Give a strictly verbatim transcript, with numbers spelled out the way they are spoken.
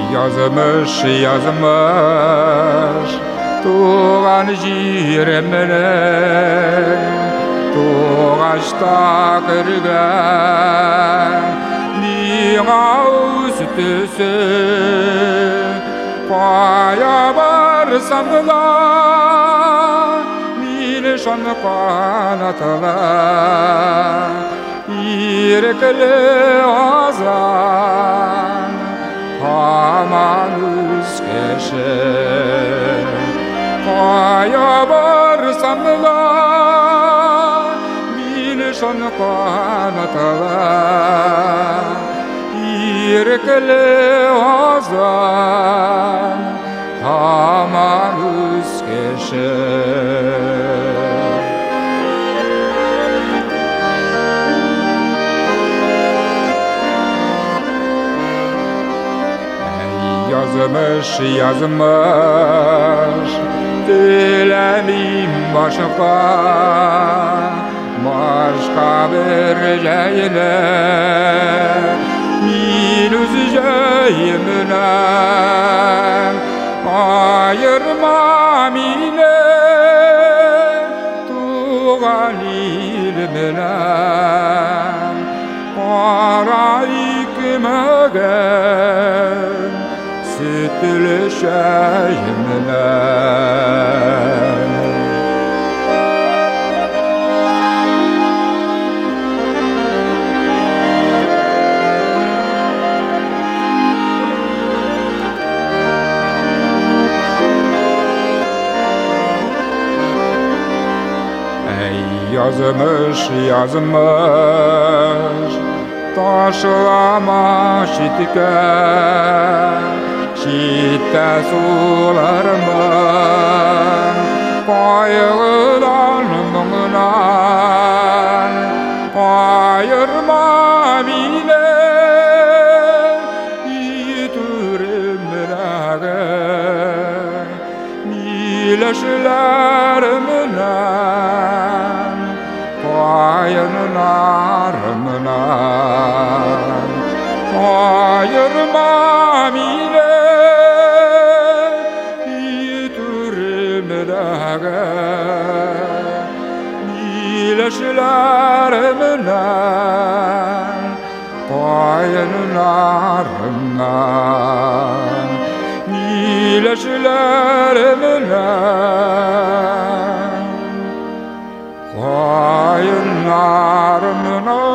Yazmış yazmış tuğan jiremene tuğaçta kırgan niğa üstüsü Kaya varsam da nile şan kanatla İrekli azan aman üskeşe Kaya varsam da nile şan kanatla İrekli azan aman üskeşe Yazmış yazmış dilenim başka başka bir şeyle min üzeceğimle ayırmam ile tuğan ilmine para ikmegen sütlü şeyimle Yazmış yazmış taşlama şitke şitte sularımı kayıdan mıngınan ayırma bile yitürümlere mileşlerimine Ayırlarımdan ayırmam ile yitürümdege mileşlerimden ayırlarımdan mileşlerimden Kayınlarımın